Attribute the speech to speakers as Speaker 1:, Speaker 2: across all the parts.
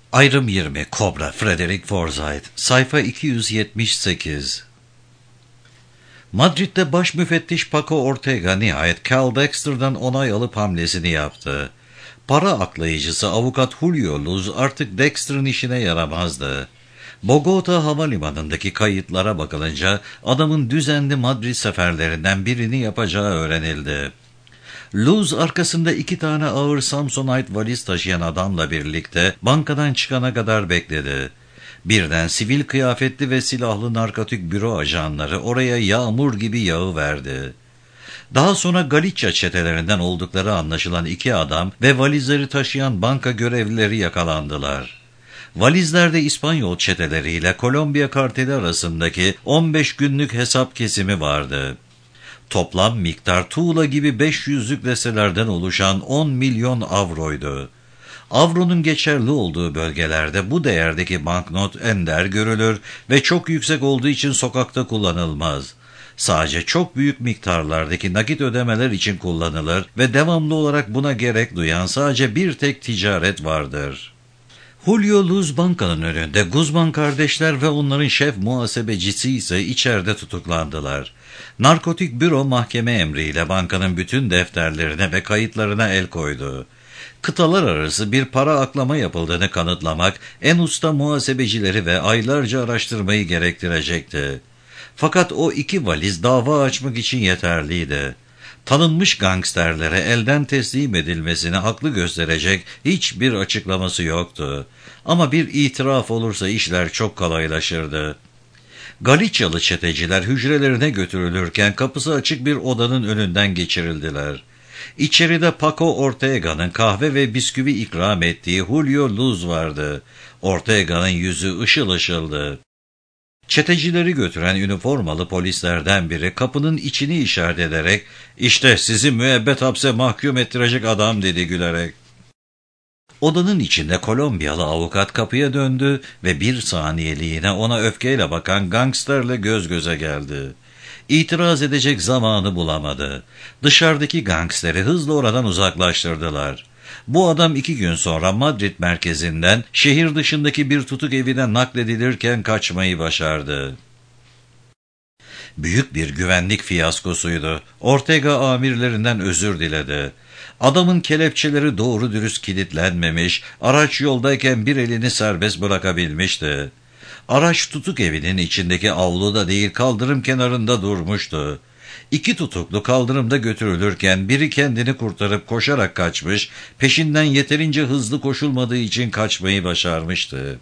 Speaker 1: Ayrım 20 Kobra Frederick Forsyth Sayfa 278 Madrid'de baş müfettiş Paco Ortega nihayet Cal Dexter'dan onay alıp hamlesini yaptı. Para aklayıcısı avukat Julio Luz artık Dexter'ın işine yaramazdı. Bogota havalimanındaki kayıtlara bakılınca adamın düzenli Madrid seferlerinden birini yapacağı öğrenildi. Luz arkasında 2 tane ağır Samsonite valiz taşıyan adamla birlikte bankadan çıkana kadar bekledi. Birden sivil kıyafetli ve silahlı narkotik büro ajanları oraya yağmur gibi yağıverdi. Daha sonra Galicia çetelerinden oldukları anlaşılan 2 adam ve valizleri taşıyan banka görevlileri yakalandılar. Valizlerde İspanyol çeteleriyle Kolombiya karteli arasındaki 15 günlük hesap kesimi vardı. Toplam miktar tuğla gibi 500'lük deselerden oluşan 10 milyon avroydu. Avronun geçerli olduğu bölgelerde bu değerdeki banknot ender görülür ve çok yüksek olduğu için sokakta kullanılmaz. Sadece çok büyük miktarlardaki nakit ödemeler için kullanılır ve devamlı olarak buna gerek duyan sadece bir tek ticaret vardır. Julio Luz bankanın önünde, Guzman kardeşler ve onların şef muhasebecisi ise içeride tutuklandılar. Narkotik büro mahkeme emriyle bankanın bütün defterlerine ve kayıtlarına el koydu. Kıtalar arası bir para aklama yapıldığını kanıtlamak en usta muhasebecileri ve aylarca araştırmayı gerektirecekti. Fakat o 2 valiz dava açmak için yeterliydi. Tanınmış gangsterlere elden teslim edilmesini haklı gösterecek hiçbir açıklaması yoktu. Ama bir itiraf olursa işler çok kolaylaşırdı. Galicialı çeteciler hücrelerine götürülürken kapısı açık bir odanın önünden geçirildiler. İçeride Paco Ortega'nın kahve ve bisküvi ikram ettiği Julio Luz vardı. Ortega'nın yüzü ışıl ışıldı. Çetecileri götüren üniformalı polislerden biri kapının içini işaret ederek "İşte sizi müebbet hapse mahkum ettirecek adam" dedi gülerek. Odanın içinde Kolombiyalı avukat kapıya döndü ve bir saniyeliğine ona öfkeyle bakan gangsterle göz göze geldi. İtiraz edecek zamanı bulamadı. Dışarıdaki gangsteri hızla oradan uzaklaştırdılar. Bu adam 2 gün sonra Madrid merkezinden şehir dışındaki bir tutuk evine nakledilirken kaçmayı başardı. Büyük bir güvenlik fiyaskosuydu. Ortega amirlerinden özür diledi. Adamın kelepçeleri doğru dürüst kilitlenmemiş, araç yoldayken bir elini serbest bırakabilmişti. Araç tutuk evinin içindeki avluda değil kaldırım kenarında durmuştu. 2 tutuklu kaldırımda götürülürken biri kendini kurtarıp koşarak kaçmış, peşinden yeterince hızlı koşulmadığı için kaçmayı başarmıştı.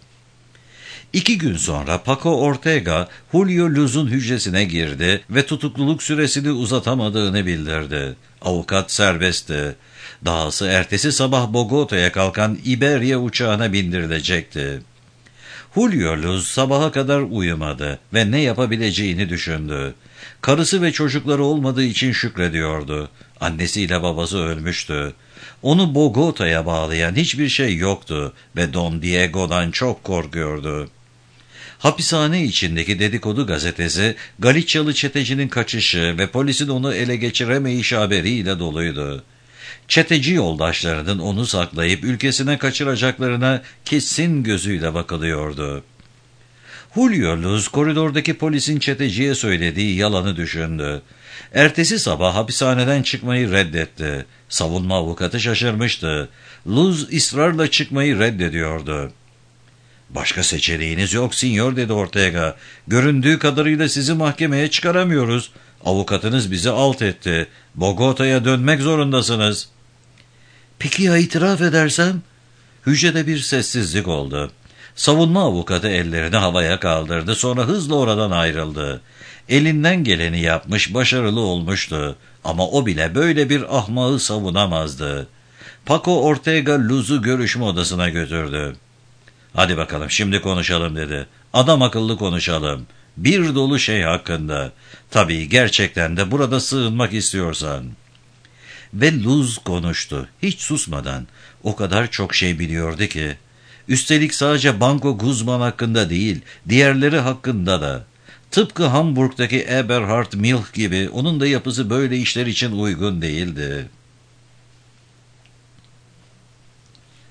Speaker 1: 2 gün sonra Paco Ortega, Julio Luz'un hücresine girdi ve tutukluluk süresini uzatamadığını bildirdi. Avukat serbestti. Dahası ertesi sabah Bogota'ya kalkan Iberia uçağına bindirilecekti. Julio Luz sabaha kadar uyumadı ve ne yapabileceğini düşündü. Karısı ve çocukları olmadığı için şükrediyordu. Annesiyle babası ölmüştü. Onu Bogota'ya bağlayan hiçbir şey yoktu ve Don Diego'dan çok korkuyordu. Hapishane içindeki dedikodu gazetesi, Galicialı çetecinin kaçışı ve polisin onu ele geçiremeyişi haberiyle doluydu. Çeteci yoldaşlarının onu saklayıp ülkesine kaçıracaklarına kesin gözüyle bakılıyordu. Julio Luz koridordaki polisin çeteciye söylediği yalanı düşündü. Ertesi sabah hapishaneden çıkmayı reddetti. Savunma avukatı şaşırmıştı. Luz ısrarla çıkmayı reddediyordu. "Başka seçeneğiniz yok sinyor" dedi Ortega. "Göründüğü kadarıyla sizi mahkemeye çıkaramıyoruz. Avukatınız bizi alt etti. Bogota'ya dönmek zorundasınız." "Peki ya itiraf edersem?" Hücrede bir sessizlik oldu. Savunma avukatı ellerini havaya kaldırdı, sonra hızla oradan ayrıldı. Elinden geleni yapmış, başarılı olmuştu. Ama o bile böyle bir ahmağı savunamazdı. Paco Ortega Luz'u görüşme odasına götürdü. "Hadi bakalım şimdi konuşalım" dedi. "Adam akıllı konuşalım. Bir dolu şey hakkında. Tabii gerçekten de burada sığınmak istiyorsan." Ve Luz konuştu. Hiç susmadan. O kadar çok şey biliyordu ki. Üstelik sadece Banco Guzman hakkında değil, diğerleri hakkında da. Tıpkı Hamburg'daki Eberhard Milch gibi onun da yapısı böyle işler için uygun değildi.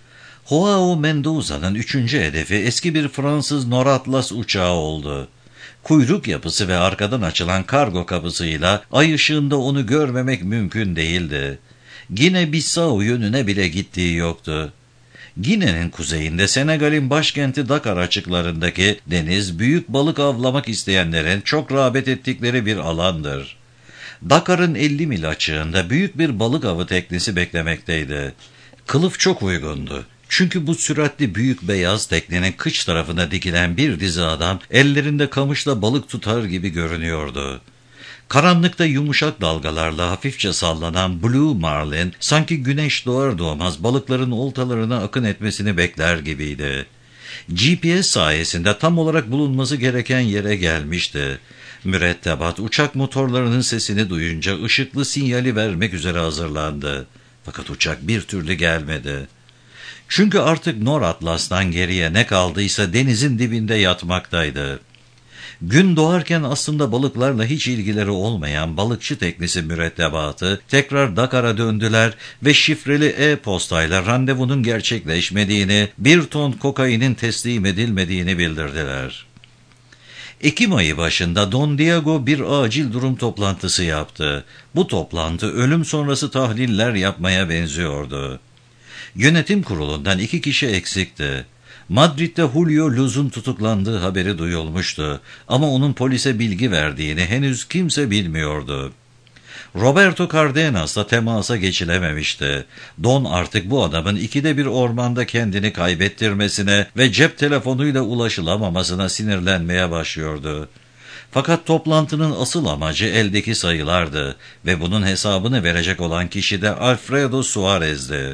Speaker 1: Joao Mendoza'nın 3. hedefi eski bir Fransız Noratlas uçağı oldu. Kuyruk yapısı ve arkadan açılan kargo kapısıyla ay ışığında onu görmemek mümkün değildi. Gine-Bissau yönüne bile gittiği yoktu. Gine'nin kuzeyinde Senegal'in başkenti Dakar açıklarındaki deniz, büyük balık avlamak isteyenlerin çok rağbet ettikleri bir alandır. Dakar'ın 50 mil açığında büyük bir balık avı teknesi beklemekteydi. Kılıf çok uygundu. Çünkü bu süratli büyük beyaz teknenin kıç tarafına dikilen bir dizi adam ellerinde kamışla balık tutar gibi görünüyordu. Karanlıkta yumuşak dalgalarla hafifçe sallanan Blue Marlin sanki güneş doğar doğmaz balıkların oltalarına akın etmesini bekler gibiydi. GPS sayesinde tam olarak bulunması gereken yere gelmişti. Mürettebat uçak motorlarının sesini duyunca ışıklı sinyali vermek üzere hazırlandı. Fakat uçak bir türlü gelmedi. Çünkü artık Nor Atlas'tan geriye ne kaldıysa denizin dibinde yatmaktaydı. Gün doğarken aslında balıklarla hiç ilgileri olmayan balıkçı teknesi mürettebatı tekrar Dakar'a döndüler ve şifreli e-postayla randevunun gerçekleşmediğini, 1 ton kokainin teslim edilmediğini bildirdiler. Ekim ayı başında Don Diego bir acil durum toplantısı yaptı. Bu toplantı ölüm sonrası tahliller yapmaya benziyordu. Yönetim kurulundan 2 kişi eksikti. Madrid'de Julio Luz'un tutuklandığı haberi duyulmuştu ama onun polise bilgi verdiğini henüz kimse bilmiyordu. Roberto Cardenas'la temasa geçilememişti. Don artık bu adamın 2'de 1 ormanda kendini kaybettirmesine ve cep telefonuyla ulaşılamamasına sinirlenmeye başlıyordu. Fakat toplantının asıl amacı eldeki sayılardı ve bunun hesabını verecek olan kişi de Alfredo Suarez'di.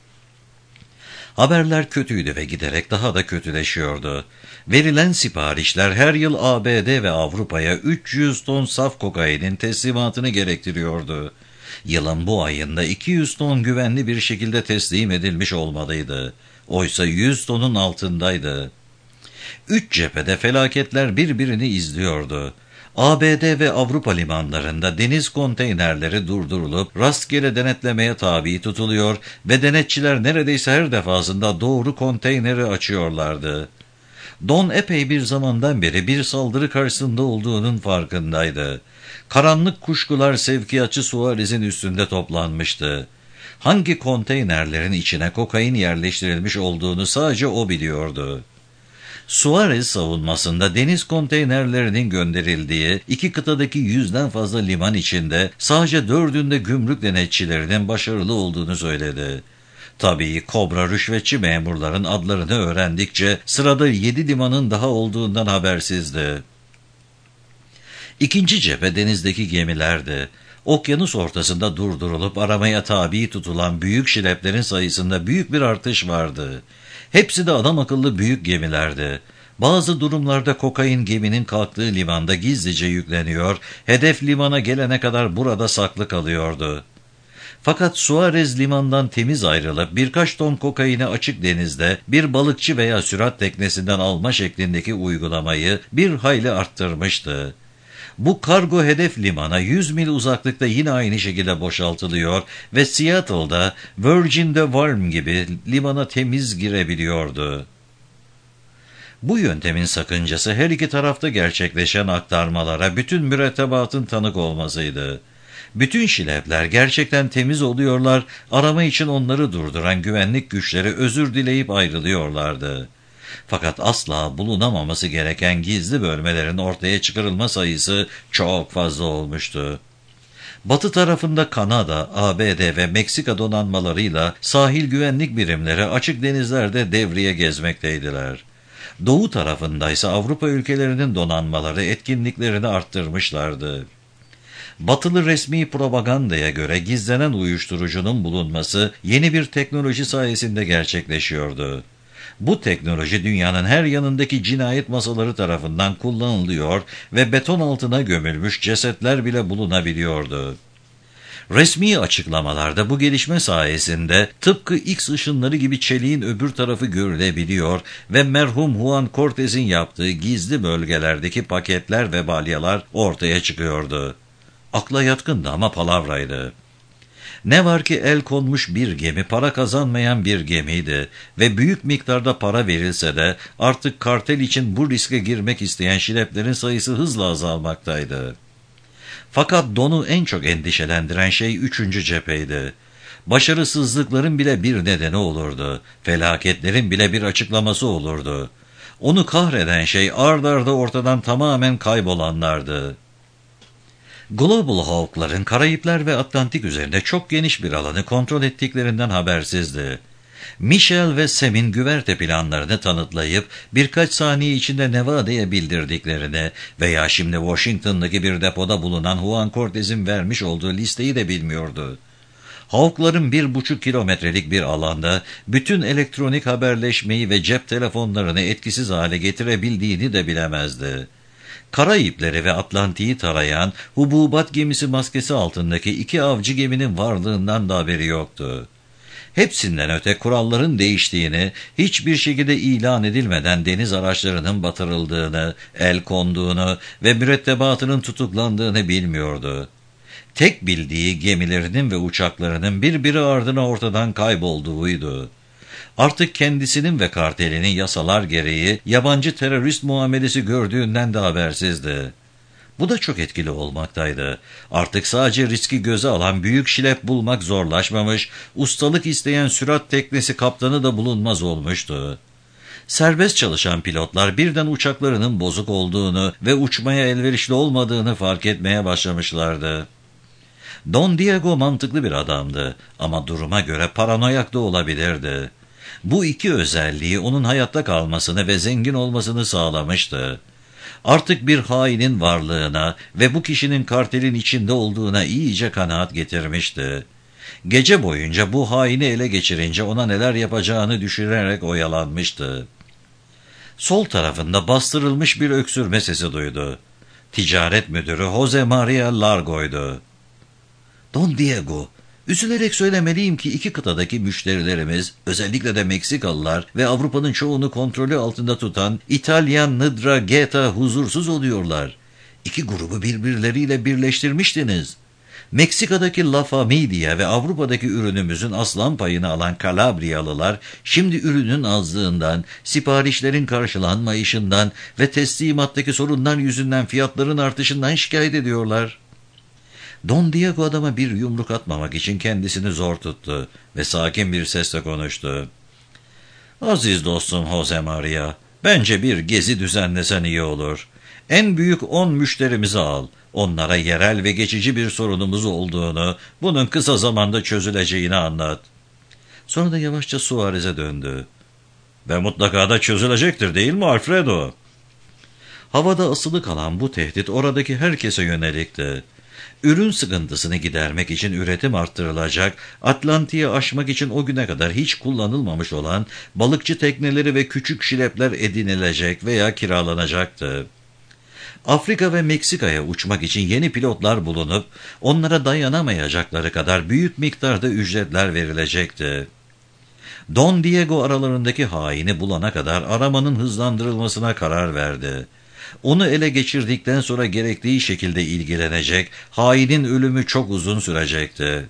Speaker 1: Haberler kötüydü ve giderek daha da kötüleşiyordu. Verilen siparişler her yıl ABD ve Avrupa'ya 300 ton saf kokainin teslimatını gerektiriyordu. Yılın bu ayında 200 ton güvenli bir şekilde teslim edilmiş olmalıydı. Oysa 100 tonun altındaydı. 3 cephede felaketler birbirini izliyordu. ABD ve Avrupa limanlarında deniz konteynerleri durdurulup rastgele denetlemeye tabi tutuluyor ve denetçiler neredeyse her defasında doğru konteyneri açıyorlardı. Don epey bir zamandan beri bir saldırı karşısında olduğunun farkındaydı. Karanlık kuşkular sevkiyatçı Suarez'in üstünde toplanmıştı. Hangi konteynerlerin içine kokain yerleştirilmiş olduğunu sadece o biliyordu. Suarez savunmasında deniz konteynerlerinin gönderildiği 2 kıtadaki 100'den fazla liman içinde sadece 4'ünde gümrük denetçilerinin başarılı olduğunu söyledi. Tabii Kobra rüşvetçi memurların adlarını öğrendikçe sırada 7 limanın daha olduğundan habersizdi. İkinci cephe denizdeki gemilerdi. Okyanus ortasında durdurulup aramaya tabi tutulan büyük şileplerin sayısında büyük bir artış vardı. Hepsi de adam akıllı büyük gemilerdi. Bazı durumlarda kokain geminin kalktığı limanda gizlice yükleniyor, hedef limana gelene kadar burada saklı kalıyordu. Fakat Suarez limandan temiz ayrılıp birkaç ton kokaini açık denizde bir balıkçı veya sürat teknesinden alma şeklindeki uygulamayı bir hayli arttırmıştı. Bu kargo hedef limana 100 mil uzaklıkta yine aynı şekilde boşaltılıyor ve Seattle'da Virgin'de Worm gibi limana temiz girebiliyordu. Bu yöntemin sakıncası her iki tarafta gerçekleşen aktarmalara bütün mürettebatın tanık olmasıydı. Bütün şilepler gerçekten temiz oluyorlar, arama için onları durduran güvenlik güçleri özür dileyip ayrılıyorlardı. Fakat asla bulunamaması gereken gizli bölmelerin ortaya çıkarılma sayısı çok fazla olmuştu. Batı tarafında Kanada, ABD ve Meksika donanmalarıyla sahil güvenlik birimleri açık denizlerde devriye gezmekteydiler. Doğu tarafındaysa Avrupa ülkelerinin donanmaları etkinliklerini arttırmışlardı. Batılı resmi propagandaya göre gizlenen uyuşturucunun bulunması yeni bir teknoloji sayesinde gerçekleşiyordu. Bu teknoloji dünyanın her yanındaki cinayet masaları tarafından kullanılıyor ve beton altına gömülmüş cesetler bile bulunabiliyordu. Resmi açıklamalarda bu gelişme sayesinde tıpkı X ışınları gibi çeliğin öbür tarafı görülebiliyor ve merhum Juan Cortez'in yaptığı gizli bölgelerdeki paketler ve balyalar ortaya çıkıyordu. Akla yatkındı ama palavraydı. Ne var ki el konmuş bir gemi para kazanmayan bir gemiydi ve büyük miktarda para verilse de artık kartel için bu riske girmek isteyen şileplerin sayısı hızla azalmaktaydı. Fakat Don'u en çok endişelendiren şey 3. cepheydi. Başarısızlıkların bile bir nedeni olurdu, felaketlerin bile bir açıklaması olurdu. Onu kahreden şey ard arda ortadan tamamen kaybolanlardı. Global Hawk'ların Karayipler ve Atlantik üzerinde çok geniş bir alanı kontrol ettiklerinden habersizdi. Michel ve Sam'in güverte planlarını tanıtlayıp birkaç saniye içinde Nevada'ya bildirdiklerini veya şimdi Washington'daki bir depoda bulunan Juan Cortez'in vermiş olduğu listeyi de bilmiyordu. Hawk'ların 1,5 kilometrelik bir alanda bütün elektronik haberleşmeyi ve cep telefonlarını etkisiz hale getirebildiğini de bilemezdi. Karayipleri ve Atlantik'i tarayan hububat gemisi maskesi altındaki 2 avcı geminin varlığından da haberi yoktu. Hepsinden öte kuralların değiştiğini, hiçbir şekilde ilan edilmeden deniz araçlarının batırıldığını, el konduğunu ve mürettebatının tutuklandığını bilmiyordu. Tek bildiği gemilerinin ve uçaklarının birbiri ardına ortadan kaybolduğuydu. Artık kendisinin ve kartelinin yasalar gereği yabancı terörist muamelesi gördüğünden de habersizdi. Bu da çok etkili olmaktaydı. Artık sadece riski göze alan büyük şilep bulmak zorlaşmamış, ustalık isteyen sürat teknesi kaptanı da bulunmaz olmuştu. Serbest çalışan pilotlar birden uçaklarının bozuk olduğunu ve uçmaya elverişli olmadığını fark etmeye başlamışlardı. Don Diego mantıklı bir adamdı ama duruma göre paranoyak da olabilirdi. Bu iki özelliği onun hayatta kalmasını ve zengin olmasını sağlamıştı. Artık bir hainin varlığına ve bu kişinin kartelin içinde olduğuna iyice kanaat getirmişti. Gece boyunca bu haini ele geçirince ona neler yapacağını düşünerek oyalanmıştı. Sol tarafında bastırılmış bir öksürme sesi duydu. Ticaret müdürü Jose Maria Largo'ydu. "Don Diego, üzülerek söylemeliyim ki 2 kıtadaki müşterilerimiz, özellikle de Meksikalılar ve Avrupa'nın çoğunu kontrolü altında tutan İtalyan Ndrangheta huzursuz oluyorlar. 2 grubu birbirleriyle birleştirmiştiniz. Meksika'daki La Familia ve Avrupa'daki ürünümüzün aslan payını alan Kalabriyalılar, şimdi ürünün azlığından, siparişlerin karşılanmayışından ve teslimattaki sorunlar yüzünden fiyatların artışından şikayet ediyorlar." Don Diego adama bir yumruk atmamak için kendisini zor tuttu ve sakin bir sesle konuştu. "Aziz dostum Jose Maria, bence bir gezi düzenlesen iyi olur. En büyük 10 müşterimizi al. Onlara yerel ve geçici bir sorunumuz olduğunu, bunun kısa zamanda çözüleceğini anlat." Sonra da yavaşça Suarez'e döndü. "Ve mutlaka da çözülecektir değil mi Alfredo?" Havada asılı kalan bu tehdit oradaki herkese yönelikti. Ürün sıkıntısını gidermek için üretim arttırılacak, Atlantik'i aşmak için o güne kadar hiç kullanılmamış olan balıkçı tekneleri ve küçük şilepler edinilecek veya kiralanacaktı. Afrika ve Meksika'ya uçmak için yeni pilotlar bulunup onlara dayanamayacakları kadar büyük miktarda ücretler verilecekti. Don Diego aralarındaki haini bulana kadar aramanın hızlandırılmasına karar verdi. Onu ele geçirdikten sonra gerektiği şekilde ilgilenecek, hainin ölümü çok uzun sürecekti.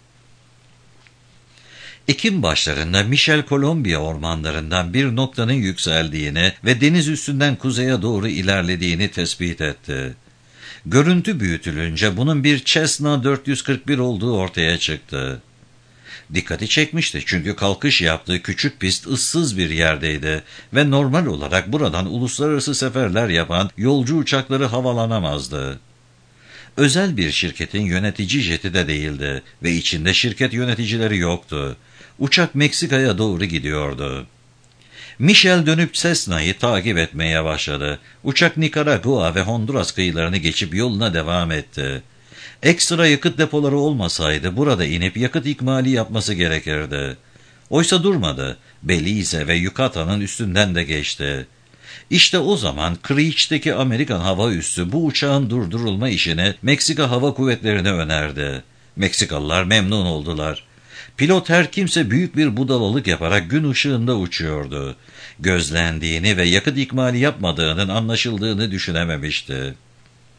Speaker 1: Ekim başlarında Michel Kolombiya ormanlarından bir noktanın yükseldiğini ve deniz üstünden kuzeye doğru ilerlediğini tespit etti. Görüntü büyütülünce bunun bir Cessna 441 olduğu ortaya çıktı. Dikkati çekmişti çünkü kalkış yaptığı küçük pist ıssız bir yerdeydi ve normal olarak buradan uluslararası seferler yapan yolcu uçakları havalanamazdı. Özel bir şirketin yönetici jeti de değildi ve içinde şirket yöneticileri yoktu. Uçak Meksika'ya doğru gidiyordu. Michel dönüp Cessna'yı takip etmeye başladı. Uçak Nikaragua ve Honduras kıyılarını geçip yoluna devam etti. Ekstra yakıt depoları olmasaydı burada inip yakıt ikmali yapması gerekirdi. Oysa durmadı. Belize ve Yucatan'ın üstünden de geçti. İşte o zaman Creech'teki Amerikan hava üssü bu uçağın durdurulma işini Meksika Hava Kuvvetleri'ne önerdi. Meksikalılar memnun oldular. Pilot her kimse büyük bir budalalık yaparak gün ışığında uçuyordu. Gözlendiğini ve yakıt ikmali yapmadığının anlaşıldığını düşünememişti.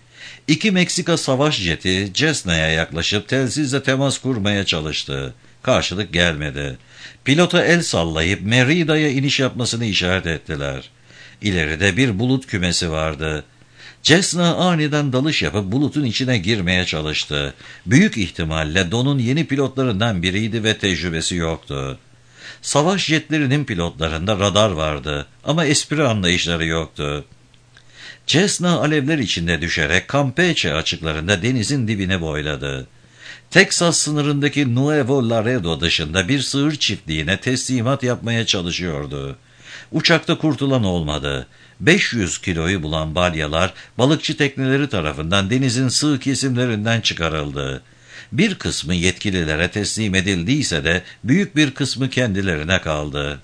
Speaker 1: İki Meksika savaş jeti Cessna'ya yaklaşıp telsizle temas kurmaya çalıştı. Karşılık gelmedi. Pilota el sallayıp Merida'ya iniş yapmasını işaret ettiler. İleride bir bulut kümesi vardı. Cessna aniden dalış yapıp bulutun içine girmeye çalıştı. Büyük ihtimalle Don'un yeni pilotlarından biriydi ve tecrübesi yoktu. Savaş jetlerinin pilotlarında radar vardı ama espri anlayışları yoktu. Cessna alevler içinde düşerek Campeche açıklarında denizin dibine boyladı. Texas sınırındaki Nuevo Laredo dışında bir sığır çiftliğine teslimat yapmaya çalışıyordu. Uçakta kurtulan olmadı. 500 kiloyu bulan balyalar balıkçı tekneleri tarafından denizin sığ kesimlerinden çıkarıldı. Bir kısmı yetkililere teslim edildiyse de büyük bir kısmı kendilerine kaldı.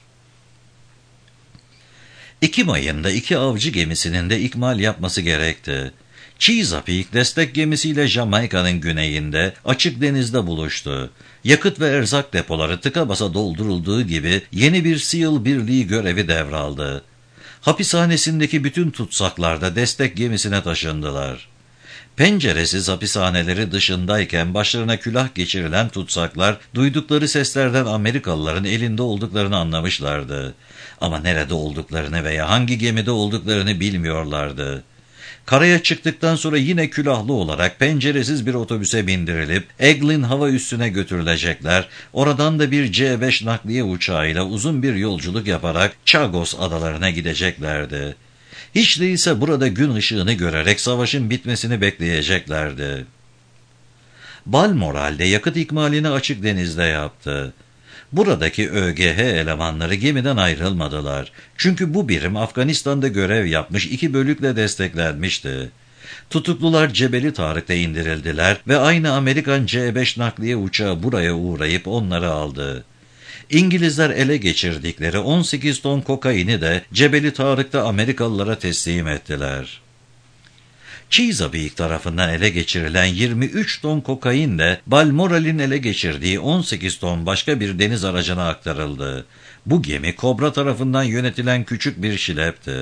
Speaker 1: Ekim ayında iki avcı gemisinin de ikmal yapması gerekti. Chesapeake destek gemisiyle Jamaika'nın güneyinde açık denizde buluştu. Yakıt ve erzak depoları tıka basa doldurulduğu gibi yeni bir SEAL birliği görevi devraldı. Hapishanesindeki bütün tutsaklar da destek gemisine taşındılar. Penceresiz hapishaneleri dışındayken başlarına külah geçirilen tutsaklar duydukları seslerden Amerikalıların elinde olduklarını anlamışlardı. Ama nerede olduklarını veya hangi gemide olduklarını bilmiyorlardı. Karaya çıktıktan sonra yine külahlı olarak penceresiz bir otobüse bindirilip Eglin hava üssüne götürülecekler. Oradan da bir C-5 nakliye uçağıyla uzun bir yolculuk yaparak Chagos adalarına gideceklerdi. Hiç değilse burada gün ışığını görerek savaşın bitmesini bekleyeceklerdi. Balmoral de yakıt ikmalini açık denizde yaptı. Buradaki ÖGH elemanları gemiden ayrılmadılar. Çünkü bu birim Afganistan'da görev yapmış 2 bölükle desteklenmişti. Tutuklular Cebeli Tarık'ta indirildiler ve aynı Amerikan C-5 nakliye uçağı buraya uğrayıp onları aldı. İngilizler ele geçirdikleri 18 ton kokaini de Cebeli Tarık'ta Amerikalılara teslim ettiler. Chesapeake tarafından ele geçirilen 23 ton kokain de Balmoral'in ele geçirdiği 18 ton başka bir deniz aracına aktarıldı. Bu gemi Kobra tarafından yönetilen küçük bir şilepti.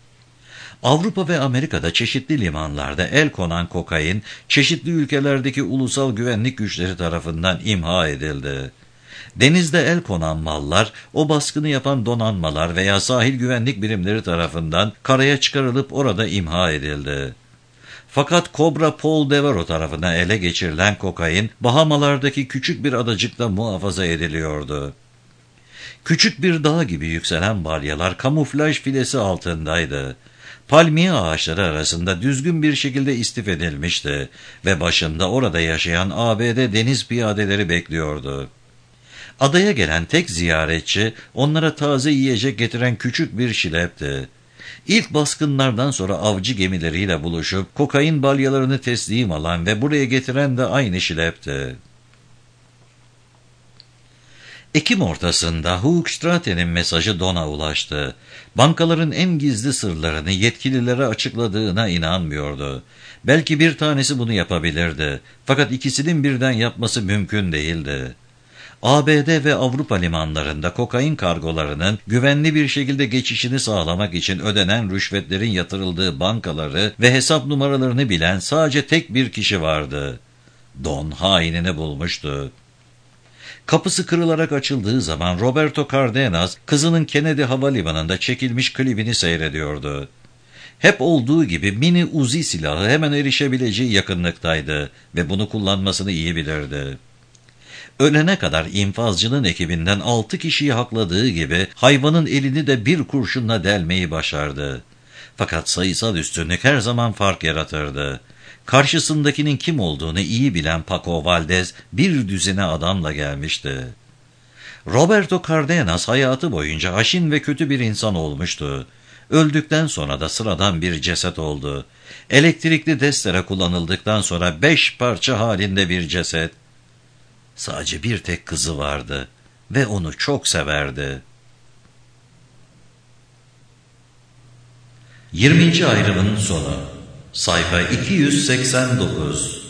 Speaker 1: Avrupa ve Amerika'da çeşitli limanlarda el konan kokain, çeşitli ülkelerdeki ulusal güvenlik güçleri tarafından imha edildi. Denizde el konan mallar, o baskını yapan donanmalar veya sahil güvenlik birimleri tarafından karaya çıkarılıp orada imha edildi. Fakat Cobra Paul Devero tarafından ele geçirilen kokain, Bahamalardaki küçük bir adacıkta muhafaza ediliyordu. Küçük bir dağ gibi yükselen balyalar kamuflaj filesi altındaydı. Palmiye ağaçları arasında düzgün bir şekilde istif edilmişti ve başında orada yaşayan ABD deniz piyadeleri bekliyordu. Adaya gelen tek ziyaretçi onlara taze yiyecek getiren küçük bir şilepti. İlk baskınlardan sonra avcı gemileriyle buluşup kokain balyalarını teslim alan ve buraya getiren de aynı şilepti. Ekim ortasında Hoogstraten'in mesajı Don'a ulaştı. Bankaların en gizli sırlarını yetkililere açıkladığına inanmıyordu. Belki bir tanesi bunu yapabilirdi. Fakat ikisinin birden yapması mümkün değildi. ABD ve Avrupa limanlarında kokain kargolarının güvenli bir şekilde geçişini sağlamak için ödenen rüşvetlerin yatırıldığı bankaları ve hesap numaralarını bilen sadece tek bir kişi vardı. Don hainini bulmuştu. Kapısı kırılarak açıldığı zaman Roberto Cardenas kızının Kennedy Havalimanı'nda çekilmiş klibini seyrediyordu. Hep olduğu gibi mini Uzi silahı hemen erişebileceği yakınlıktaydı ve bunu kullanmasını iyi bilirdi. Ölene kadar infazcının ekibinden 6 kişiyi hakladığı gibi hayvanın elini de bir kurşunla delmeyi başardı. Fakat sayısal üstünlük her zaman fark yaratırdı. Karşısındakinin kim olduğunu iyi bilen Paco Valdez bir düzine adamla gelmişti. Roberto Cardenas hayatı boyunca haşin ve kötü bir insan olmuştu. Öldükten sonra da sıradan bir ceset oldu. Elektrikli testere kullanıldıktan sonra 5 parça halinde bir ceset. Sadece bir tek kızı vardı ve onu çok severdi. 20. ayrımın sonu. Sayfa 289.